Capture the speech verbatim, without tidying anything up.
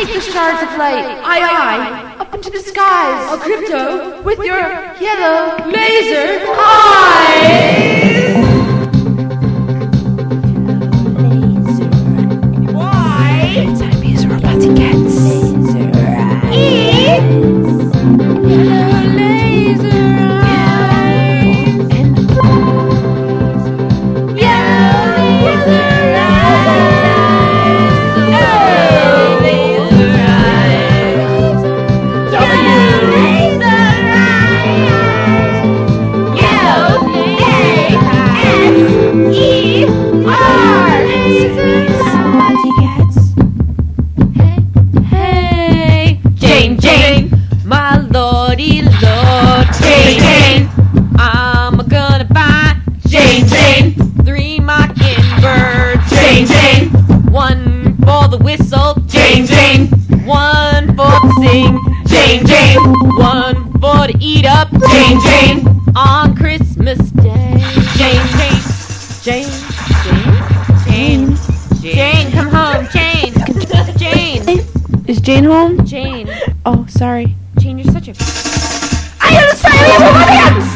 take the shards of light, aye aye, up into the skies, oh Crypto, with your yellow laser eyes! Why? Siamese robotic cats. Laser eyes. Yellow laser eyes. And yellow laser Jane, Jane, one for to eat up. Jane, Jane, on Christmas Day. Jane, Jane, Jane, Jane, Jane, Jane, come home, Jane, Jane. Is Jane home? Jane. Oh, sorry. Jane, you're such a... I am the Siamese robotic cats!